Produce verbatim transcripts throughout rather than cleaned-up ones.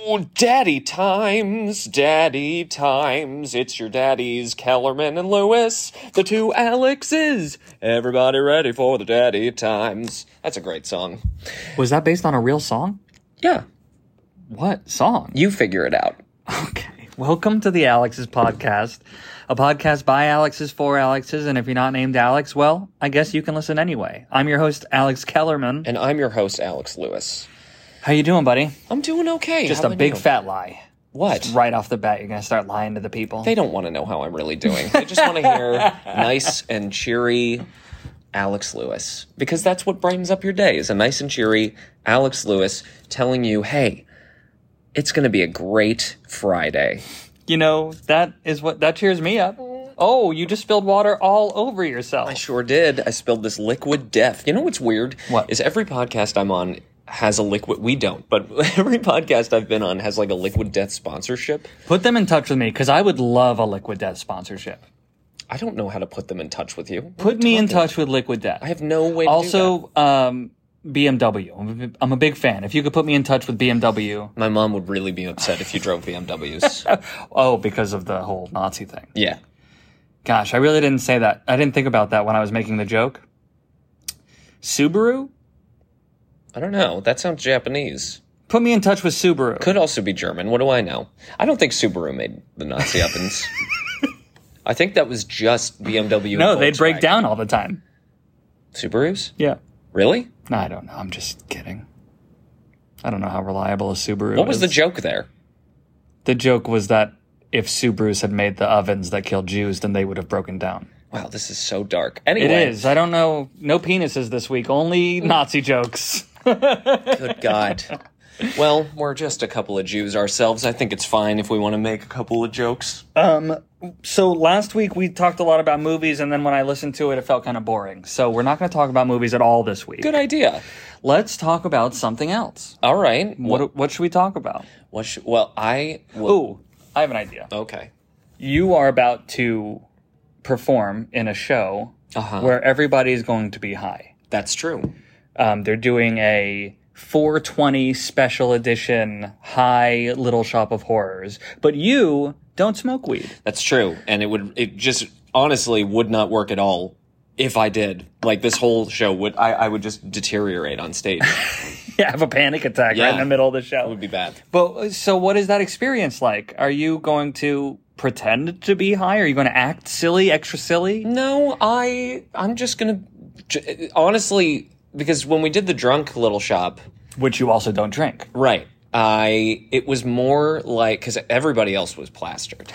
Ooh, daddy times, daddy times. It's your daddies, Kellerman and Lewis, the two Alexes. Everybody ready for the daddy times. That's a great song. Was that based on a real song? Yeah. What song? You figure it out. Okay. Welcome to the Alexes Podcast, a podcast by Alexes for Alexes, and if you're not named Alex, well, I guess you can listen anyway. I'm your host, Alex Kellerman. And I'm your host, Alex Lewis. How you doing, buddy? I'm doing okay. Just How a big you? fat lie. What? Just right off the bat, you're going to start lying to the people. They don't want to know how I'm really doing. They just want to hear nice and cheery Alex Lewis. Because that's what brightens up your day, is a nice and cheery Alex Lewis telling you, hey, it's going to be a great Friday. You know, that is what, that cheers me up. Oh, you just spilled water all over yourself. I sure did. I spilled this liquid death. You know what's weird? What? Is every podcast I'm on has a liquid... We don't, but every podcast I've been on has like a Liquid Death sponsorship. Put them in touch with me, because I would love a Liquid Death sponsorship. I don't know how to put them in touch with you. What Put me in touch with Liquid Death. I have no way to also, do that. um, B M W. I'm a, I'm a big fan. If you could put me in touch with B M W. My mom would really be upset if you drove B M Ws. Oh, because of the whole Nazi thing. Yeah. Gosh, I really didn't say that. I didn't think about that when I was making the joke. Subaru? I don't know. That sounds Japanese. Put me in touch with Subaru. Could also be German. What do I know? I don't think Subaru made the Nazi ovens. I think that was just B M W. No, they'd break down all the time. Subarus? Yeah. Really? No, I don't know. I'm just kidding. I don't know how reliable a Subaru What was is. the joke there? The joke was that if Subarus had made the ovens that killed Jews, then they would have broken down. Wow, this is so dark. Anyway. It is. I don't know. No penises this week. Only Nazi jokes. Good God. Well, we're just a couple of Jews ourselves. I think it's fine if we want to make a couple of jokes. Um, so last week we talked a lot about movies, and then when I listened to it, it felt kind of boring. So we're not going to talk about movies at all this week. Good idea. Let's talk about something else. All right. What What should we talk about? What should, well, I... Well, Ooh, I have an idea. okay. You are about to perform in a show Uh-huh. where everybody is going to be high. That's true. Um, they're doing a four twenty special edition high Little Shop of Horrors, but you don't smoke weed. That's true. And it would, it just honestly would not work at all if I did. Like, this whole show would, I, I would just deteriorate on stage. Yeah, have a panic attack Yeah. right in the middle of the It show. would be bad. But so what is that experience like? Are you going to pretend to be high? Are you going to act silly, extra silly? No, I, I'm just gonna, honestly, because when we did the drunk Little Shop, Which you also don't drink. right, I, it was more like, because everybody else was plastered.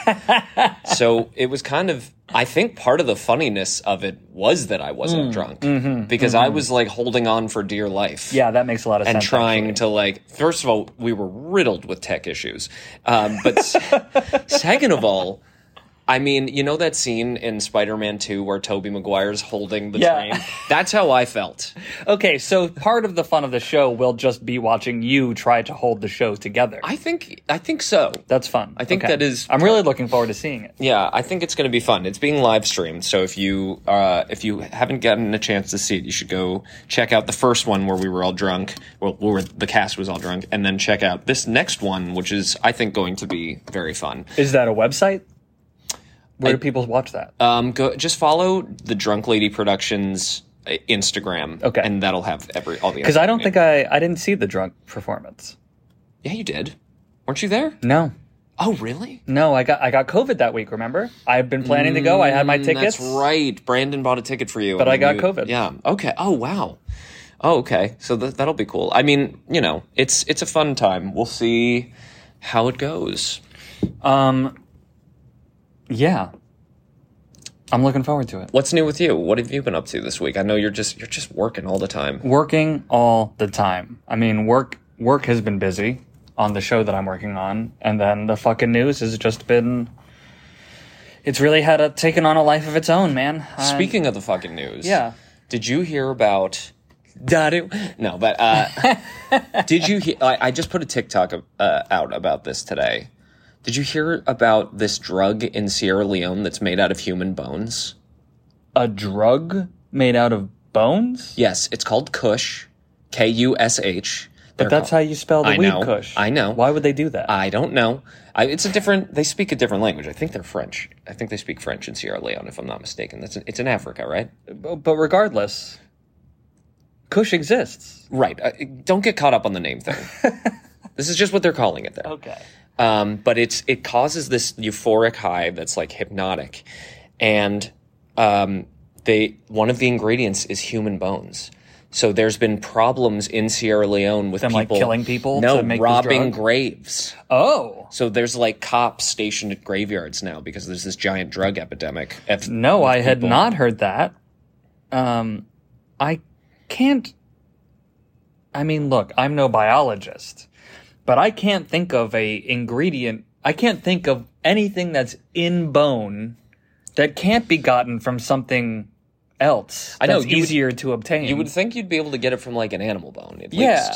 So it was kind of, I think part of the funniness of it was that I wasn't Mm, drunk. mm-hmm, because I was like holding on for dear life. Yeah, that makes a lot of And sense. trying actually. to like, first of all, we were riddled with tech issues. Um, but s- second of all, I mean, you know that scene in Spider-Man two where Tobey Maguire's holding the Yeah. train? That's how I felt. Okay, so part of the fun of the show will just be watching you try to hold the show together. I think, I think so. That's fun. I think Okay. that is- I'm really looking forward to seeing it. Yeah, I think it's going to be fun. It's being live streamed, so if you uh, if you haven't gotten a chance to see it, you should go check out the first one where we were all drunk, well, where the cast was all drunk, and then check out this next one, which is, I think, going to be very fun. Is that a website? Where I- do people watch that? Um, go just follow the Drunk Lady Productions uh, Instagram, Okay. and that'll have every all the. Because I don't think I I didn't see the drunk performance. Yeah, you did. Weren't you there? No, Oh, really? no, I got I got COVID that week. Remember, I've been planning to go. I had my Mm, tickets. That's right. Brandon bought a ticket for you, But and I got you- COVID. Yeah. Okay. Oh, wow. Oh, okay. So th- that'll be cool. I mean, you know, it's it's a fun time. We'll see how it goes. Um, yeah, I'm looking forward to it. What's new with you? What have you been up to this week? I know you're just you're just working all the time. Working all the time. I mean, work work has been busy on the show that I'm working on, and then the fucking news has just been. It's really had a taken on a life of its own, man. I- Speaking of the fucking news, yeah. did you hear about? No, but uh, did you? He- I, I just put a TikTok uh, out about this today. Did you hear about this drug in Sierra Leone that's made out of human bones? A drug made out of bones? Yes, it's called Kush, K U S H. But that's how you spell the I weed know. kush. I know. Why would they do that? I don't know. I, it's a different. They speak a different language. I think they're French. I think they speak French in Sierra Leone, if I'm not mistaken. That's an, it's in Africa, right? But, but regardless, kush exists. Right. Uh, don't get caught up on the name thing. This is just what they're calling it there. Okay. Um, but it's it causes this euphoric high that's like hypnotic, and um, they one of the ingredients is human bones. So there's been problems in Sierra Leone with Them, like, people killing people No, to make this robbing drug? graves. Oh. So there's like cops stationed at graveyards now because there's this giant drug epidemic. F- No, with I had people. not heard that. Um, I can't. I mean, look, I'm no biologist, but I can't think of a ingredient. I can't think of anything that's in bone that can't be gotten from something else. I know, that's you would- easier to obtain. You would think you'd be able to get it from like an animal bone, at yeah,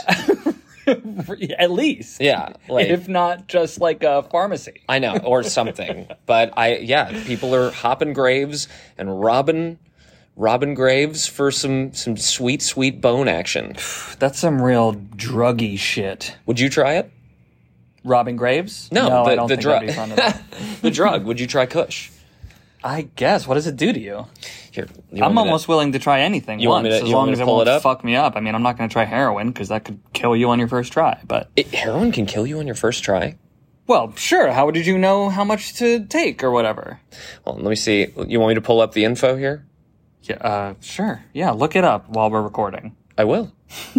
least. at least. Yeah, like If not just like a pharmacy. I know, or something. But I, yeah, people are hopping graves and robbing, robbing graves for some some sweet, sweet bone action. That's some real druggy shit. Would you try it? Robbing graves? No, no the, I don't the think drug. I'd be fond of that. The drug. Would you try Kush? I guess. What does it do to you? Here, you want I'm me to- almost willing to try anything You want once, me to- as you want long me as to it pull won't it up? fuck me up. I mean, I'm not going to try heroin because that could kill you on your first try. But It, heroin can kill you on your first try. well, sure. How did you know how much to take or whatever? Well, let me see. You want me to pull up the info here? Yeah, uh, sure. Yeah, look it up while we're recording. I will.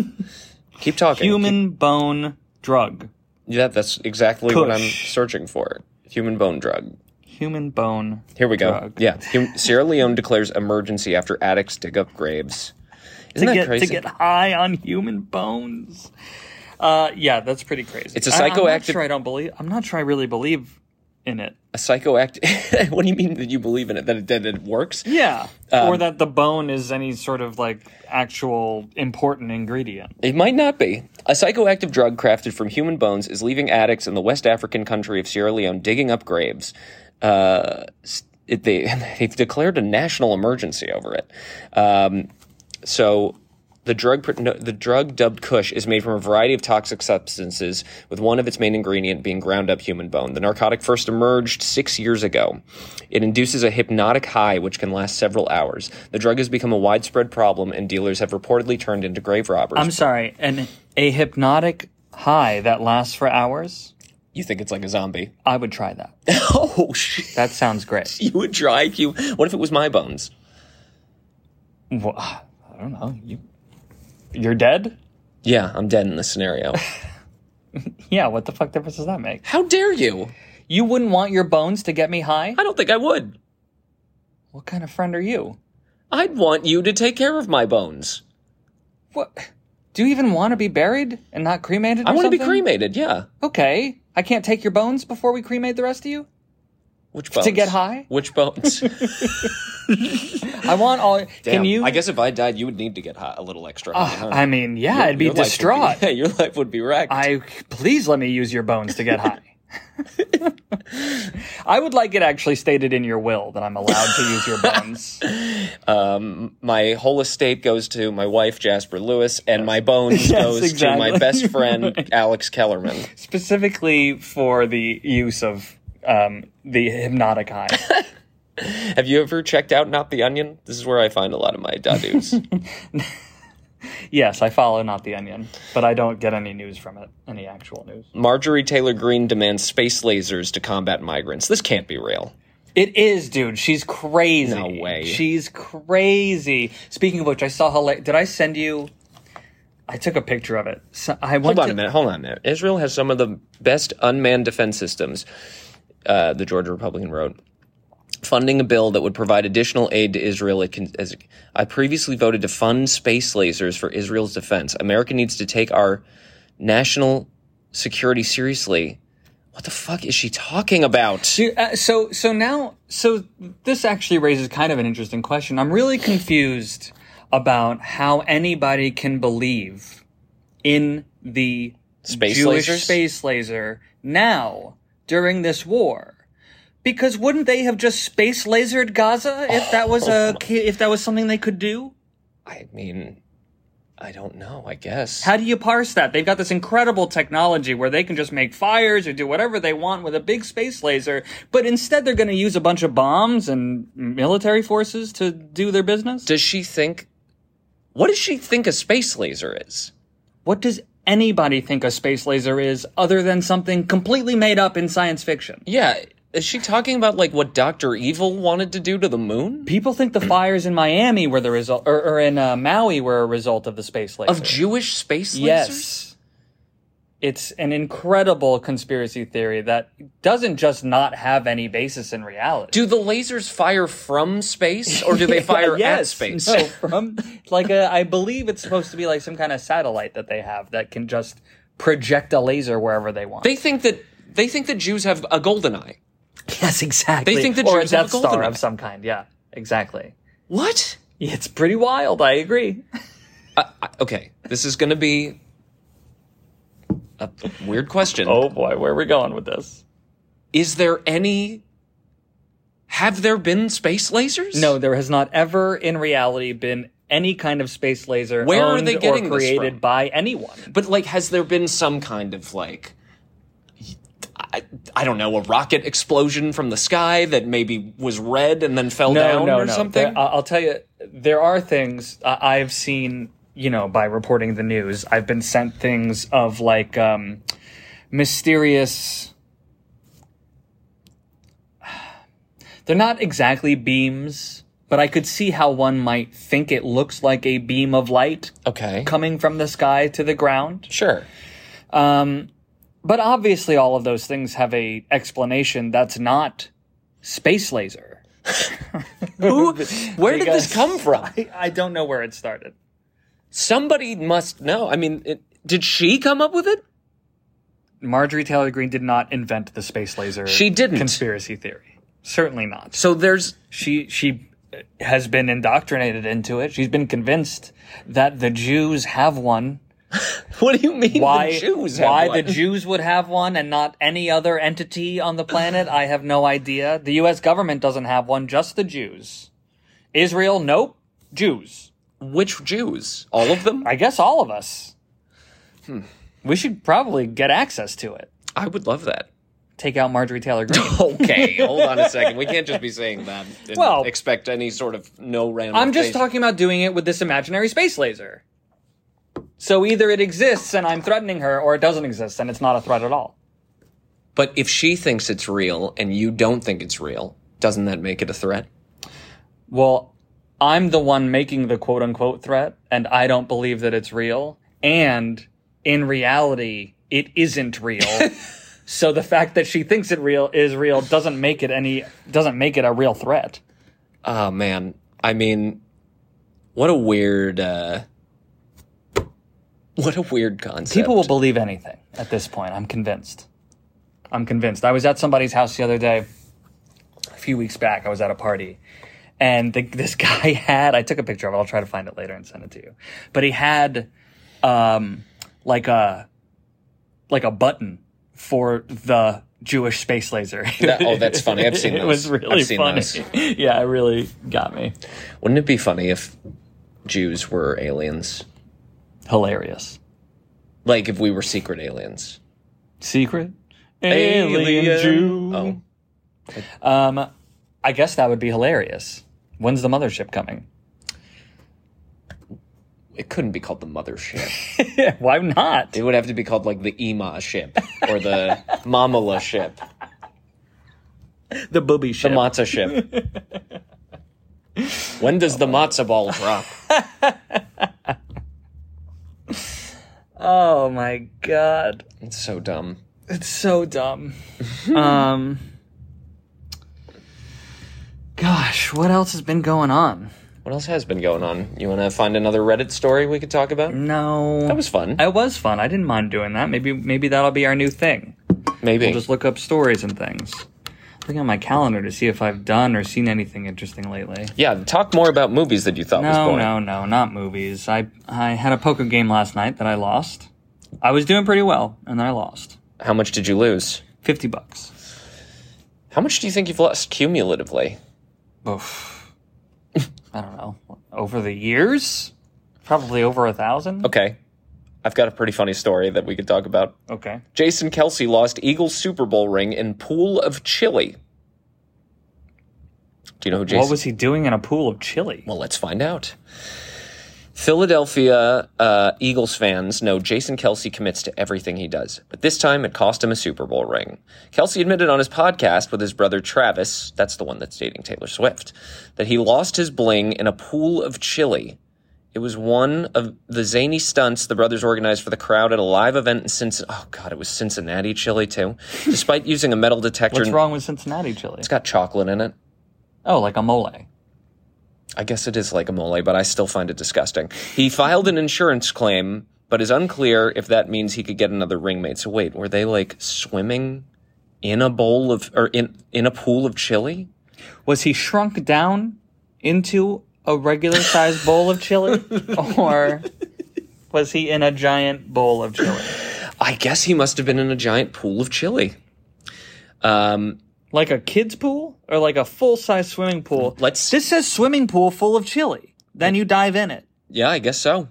Keep talking. Human bone drug. Keep- yeah, that's exactly what I'm Kush. searching for. Human bone drug. Human bone. Here we go. drug. Yeah, Hum- Sierra Leone declares emergency after addicts dig up graves. Isn't to that get crazy? to get high on human bones. Uh, yeah, that's pretty crazy. It's a I- I'm not psychoactive- sure I don't believe. I'm not sure I really believe in it. A psychoactive. What do you mean that you believe in it? That it, that it works? Yeah, Um, or that the bone is any sort of like actual important ingredient. It might not be. A psychoactive drug crafted from human bones is leaving addicts in the West African country of Sierra Leone digging up graves. Uh, it, they, they've declared a national emergency over it. Um, so the drug, pr- no, the drug dubbed Kush is made from a variety of toxic substances, with one of its main ingredient being ground up human bone. The narcotic first emerged six years ago. It induces a hypnotic high which can last several hours. The drug has become a widespread problem, and dealers have reportedly turned into grave robbers. I'm sorry, and a hypnotic high that lasts for hours. You think it's like a zombie? I would try that. Oh, shit. That sounds great. You would try? You, what if it was my bones? Well, I don't know. You, you're dead? Yeah, I'm dead in this scenario. Yeah. What the fuck difference does that make? How dare you? You wouldn't want your bones to get me high? I don't think I would. What kind of friend are you? I'd want you to take care of my bones. What? Do you even want to be buried and not cremated? I or want to be something? cremated, yeah. Okay. I can't take your bones before we cremate the rest of you? Which bones? To get high? Which bones? I want all. Damn, Can you? I guess if I died, you would need to get high, a little extra high, huh? I mean, yeah, Your- I'd be your life would distraught. yeah, your life would be wrecked. I please let me use your bones to get high. I would like it actually stated in your will that I'm allowed to use your bones. Um, my whole estate goes to my wife, Jasper Lewis, and my bones Yes, goes exactly. to my best friend, Alex Kellerman. Specifically for the use of um, the hypnotic high. Have you ever checked out Not the Onion? This is where I find a lot of my dadoos. Yes, I follow Not the Onion, but I don't get any news from it, any actual news. Marjorie Taylor Greene demands space lasers to combat migrants. This can't be real. It is, dude. She's crazy. No way. She's crazy. Speaking of which, I saw her. Did I send you? I took a picture of it. So I went Hold on to, a minute. Hold on a minute. Israel has some of the best unmanned defense systems, uh, the Georgia Republican wrote. Funding a bill that would provide additional aid to Israel. It can, as I previously voted to fund space lasers for Israel's defense. America needs to take our national security seriously. What the fuck is she talking about? Dude, uh, so so now so this actually raises kind of an interesting question. I'm really confused about how anybody can believe in the Space Jewish lasers? space laser now during this war. Because wouldn't they have just space lasered Gaza if that was a if that was something they could do? I mean, I don't know, I guess. How do you parse that? They've got this incredible technology where they can just make fires or do whatever they want with a big space laser, but instead they're going to use a bunch of bombs and military forces to do their business? Does she think... What does she think a space laser is? What does anybody think a space laser is other than something completely made up in science fiction? Yeah, is she talking about, like, what Doctor Evil wanted to do to the moon? People think the fires in Miami were the result, or, or in uh, Maui were a result of the space laser. Of Jewish space lasers? Yes. It's an incredible conspiracy theory that doesn't just not have any basis in reality. Do the lasers fire from space, or do they fire yes, at space? No, from, like, a, I believe it's supposed to be like some kind of satellite that they have that can just project a laser wherever they want. They think that, they think that Jews have a golden eye. Yes, exactly. They think the or Jews a have a Death Star golden eye. of some kind. Yeah, exactly. What? It's pretty wild. I agree. Uh, I- okay, this is going to be a weird question. Oh boy, where are we going with this? Is there any... Have there been space lasers? No, there has not ever in reality been any kind of space laser Where are owned they getting or this created from? by anyone. But, like, has there been some kind of, like... I, I don't know, a rocket explosion from the sky that maybe was red and then fell No, down no, or no. something? There- I'll tell you, there are things uh, I've seen, you know, by reporting the news. I've been sent things of, like, um, mysterious... They're not exactly beams, but I could see how one might think it looks like a beam of light Okay. coming from the sky to the ground. Sure. Um, but obviously all of those things have a explanation that's not space laser. Who? Where did this Because come from? I, I don't know where it started. Somebody must know. I mean, it, did she come up with it? Marjorie Taylor Greene did not invent the space laser She didn't. conspiracy theory. Certainly not. So there's... She she has been indoctrinated into it. She's been convinced that the Jews have one. What do you mean Why the Jews have why one? the Jews would have one and not any other entity on the planet, I have no idea. The U S government doesn't have one, just the Jews. Israel, nope. Jews. Which Jews? All of them? I guess all of us. Hmm. We should probably get access to it. I would love that. Take out Marjorie Taylor Greene. Okay, hold on a second. We can't just be saying that and Well, expect any sort of no random. I'm just talking about doing it with this imaginary space laser. So either it exists and I'm threatening her, or it doesn't exist and it's not a threat at all. But if she thinks it's real and you don't think it's real, doesn't that make it a threat? Well, I'm the one making the quote-unquote threat, and I don't believe that it's real. And in reality, it isn't real. So the fact that she thinks it real is real doesn't make it any doesn't make it a real threat. Oh man, I mean, what a weird, uh, what a weird concept. People will believe anything at this point. I'm convinced. I'm convinced. I was at somebody's house the other day, a few weeks back. I was at a party, and the, this guy had. I took a picture of it. I'll try to find it later and send it to you. But he had, um, like a, like a button for the Jewish space laser. That- oh, that's funny. I've seen It those. was really I've seen funny. those. Yeah, it really got me. Wouldn't it be funny if Jews were aliens? Hilarious. Like if we were secret aliens. Secret alien, Alien. Jew. Oh. Um, I guess that would be hilarious. When's the mothership coming? It couldn't be called the mothership. Why not? It would have to be called like the Ema ship or the Mamala ship, The booby the ship. matzah ship. When does the matzah ball drop? Oh my god. It's so dumb. It's so dumb. um Gosh, what else has been going on? What else has been going on? You want to find another Reddit story we could talk about? No. That was fun. It was fun. I didn't mind doing that. Maybe maybe that'll be our new thing. Maybe. We'll just look up stories and things. Look at my calendar to see if I've done or seen anything interesting lately. Yeah, talk more about movies that you thought was No, boring. no, no, not movies. I I had a poker game last night that I lost. I was doing pretty well, and then I lost. How much did you lose? Fifty bucks. How much do you think you've lost cumulatively? Oof. I don't know. Over the years? Probably over a thousand. Okay. I've got a pretty funny story that we could talk about. Okay. Jason Kelce lost Eagles Super Bowl ring in pool of chili. Do you know who Jason... What was he doing in a pool of chili? Well, let's find out. Philadelphia uh, Eagles fans know Jason Kelce commits to everything he does, but this time it cost him a Super Bowl ring. Kelce admitted on his podcast with his brother Travis, that's the one that's dating Taylor Swift, that he lost his bling in a pool of chili. It was one of the zany stunts the brothers organized for the crowd at a live event in Cincinnati. Oh, God, it was Cincinnati chili, too. Despite using a metal detector... What's wrong with Cincinnati chili? It's got chocolate in it. Oh, like a mole. I guess it is like a mole, but I still find it disgusting. He filed an insurance claim, but is unclear if that means he could get another ring made. So wait, were they like swimming in a bowl of, or in, in a pool of chili? Was he shrunk down into a regular sized bowl of chili? Or was he in a giant bowl of chili? I guess he must have been in a giant pool of chili. Um, Like a kid's pool? Or like a full-size swimming pool? Let's. This says swimming pool full of chili. Then you dive in it. Yeah, I guess so.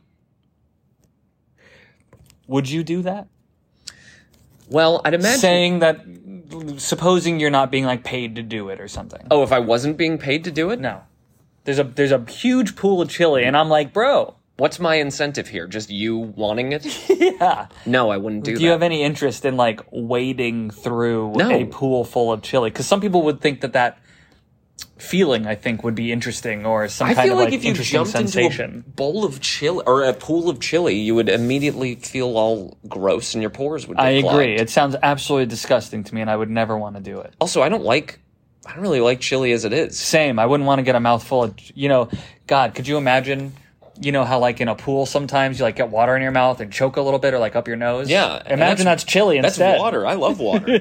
Would you do that? Well, I'd imagine... Saying that, supposing you're not being like paid to do it or something. Oh, if I wasn't being paid to do it? No. There's a there's a huge pool of chili, and I'm like, bro. What's my incentive here? Just you wanting it? Yeah. No, I wouldn't do, do that. Do you have any interest in, like, wading through no. a pool full of chili? Because some people would think that that feeling, I think, would be interesting, or some I kind feel of, like, like, if you interesting jumped sensation. into a bowl of chili, or a pool of chili, you would immediately feel all gross and your pores would get I clogged. agree. It sounds absolutely disgusting to me, and I would never want to do it. Also, I don't like... I don't really like chili as it is. Same. I wouldn't want to get a mouthful of... You know, God, could you imagine... You know how, like, in a pool, sometimes you, like, get water in your mouth and choke a little bit or, like, up your nose? Yeah. Imagine that's, that's chili instead. That's water. I love water.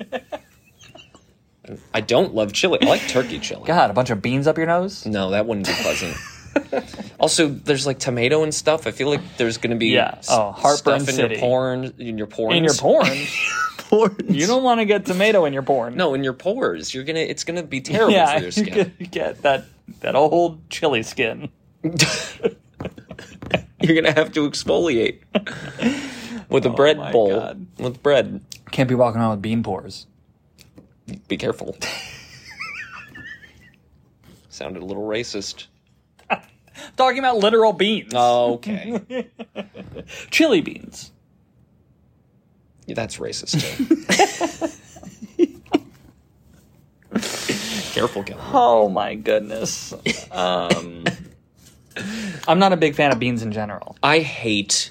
I don't love chili. I like turkey chili. God, a bunch of beans up your nose? No, that wouldn't be pleasant. Also, there's, like, tomato and stuff. I feel like there's going to be yeah. oh, heartburn stuff in city. your porn, in your porn. In your porn? Porns. You don't want to get tomato in your porn. No, in your pores. You're gonna. It's gonna be terrible yeah, for your skin. You're gonna get that that old chili skin. You're gonna have to exfoliate with a Oh bread my bowl God. with bread. Can't be walking around with bean pores. Be careful. Sounded a little racist. Talking about literal beans. Okay. Chili beans. That's racist too. Careful, Kevin. Oh my goodness. Um, I'm not a big fan of beans in general. I hate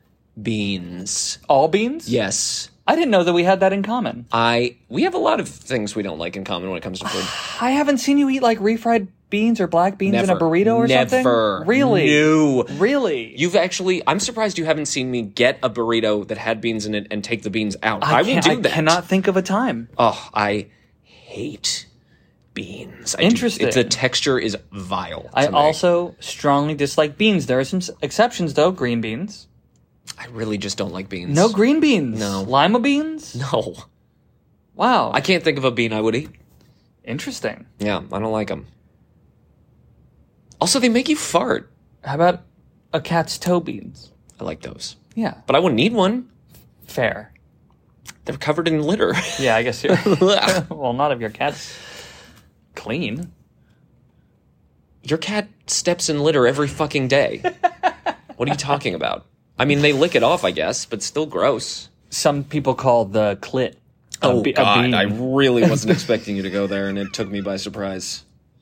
beans. All beans? Yes. I didn't know that we had that in common. I we have a lot of things we don't like in common when it comes to food. I haven't seen you eat like refried beans or black beans Never. in a burrito or Never. something. Really? No. Really? You've actually, I'm surprised you haven't seen me get a burrito that had beans in it and take the beans out. I, I, will can't- do I that. cannot think of a time. Oh, I hate beans. I do- Interesting. it- the texture is vile. to I me. also strongly dislike beans. There are some s- exceptions, though. Green beans. I really just don't like beans. No green beans. No. Lima beans? No. Wow. I can't think of a bean I would eat. Interesting. Yeah, I don't like them. Also, they make you fart. How about a cat's toe beans? I like those. Yeah. But I wouldn't eat one. Fair. They're covered in litter. Yeah, I guess you're... well, not if your cat's clean. Your cat steps in litter every fucking day. What are you talking about? I mean, they lick it off, I guess, but still gross. Some people call the clit a Oh, be- a God, bean. I really wasn't expecting you to go there, and it took me by surprise.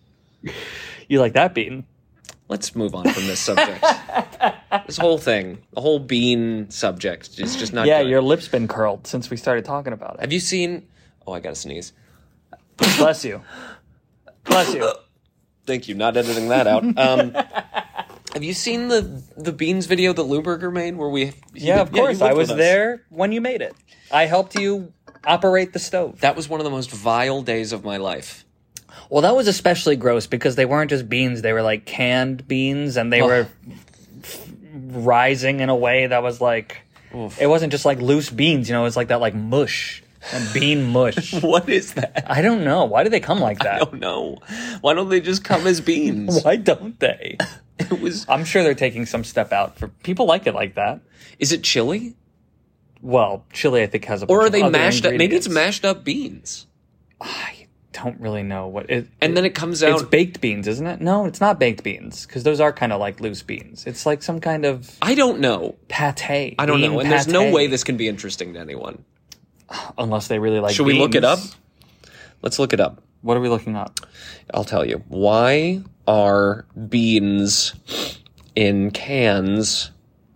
You like that bean? Let's move on from this subject. This whole thing, the whole bean subject, is just not Yeah, good. your lips been curled since we started talking about it. Have you seen... Oh, I gotta sneeze. Bless you. Bless you. Thank you, not editing that out. Um, have you seen the the beans video that Lou Burger made where we... he- Yeah, of you course. lived I was with us. there when you made it. I helped you operate the stove. That was one of the most vile days of my life. Well, that was especially gross because they weren't just beans. They were like canned beans, and they Oh. were f- rising in a way that was like... Oof. It wasn't just like loose beans, you know, it was like that like mush. And bean mush. What is that? I don't know. Why do they come like that? I don't know. Why don't they just come as beans? Why don't they? It was. I'm sure they're taking some step out for people like it like that. Is it chili? Well, chili, I think, has a bunch Or are of they other mashed up? Maybe it's ingredients. mashed up beans. I don't really know what it. And then it comes out. It's baked beans, isn't it? No, it's not baked beans because those are kind of like loose beans. It's like some kind of I don't know. pate. I don't bean know. And there's no pate. way this can be interesting to anyone. unless they really like. Should we look it up? beans. Let's look it up. What are we looking up? I'll tell you. Why are beans in cans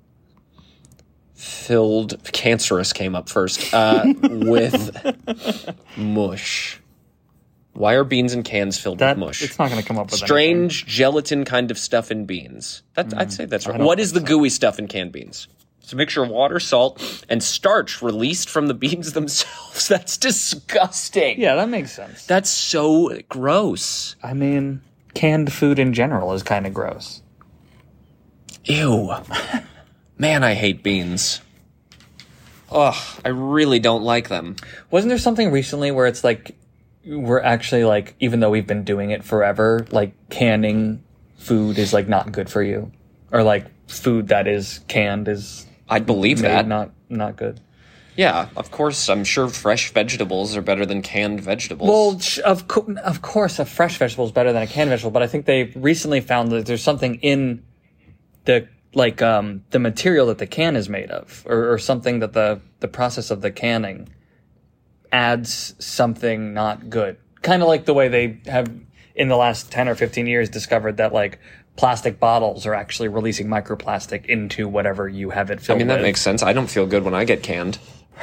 filled... Cancerous came up first. Uh, with mush. Why are beans in cans filled That with mush? it's not going to come up with Strange gelatin kind of stuff in beans. That, I'd say that's right. don't What is the think so. gooey stuff in canned beans? It's a mixture of water, salt, and starch released from the beans themselves. That's disgusting. Yeah, that makes sense. That's so gross. I mean, canned food in general is kind of gross. Ew. Man, I hate beans. Ugh, I really don't like them. Wasn't there something recently where it's like we're actually like, even though we've been doing it forever, like canning food is like not good for you, or like food that is canned is I'd believe made that. not not good. Yeah, of course, I'm sure fresh vegetables are better than canned vegetables. Well, sh- of co- of course, a fresh vegetable is better than a canned vegetable, but I think they recently found that there's something in the like um, the material that the can is made of, or, or something that the the process of the canning adds something not good. Kind of like the way they have in the last ten or fifteen years discovered that like plastic bottles are actually releasing microplastic into whatever you have it I filled mean, that with. makes sense. I don't feel good when I get canned.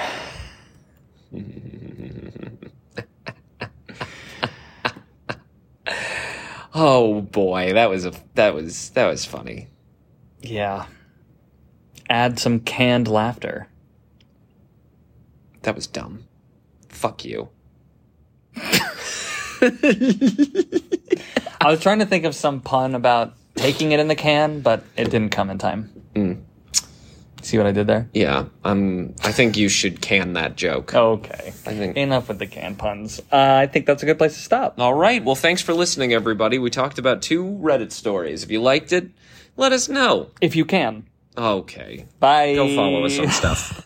Oh boy, that was a that was that was funny. Yeah. Add some canned laughter. That was dumb. Fuck you. I was trying to think of some pun about taking it in the can, but it didn't come in time. Mm. See what I did there? Yeah, um, I think you should can that joke. Okay. I think. Enough with the canned puns. Uh, I think that's a good place to stop. All right. Well, thanks for listening, everybody. We talked about two Reddit stories. If you liked it, let us know. If you can. Okay. Bye. Go follow us on stuff.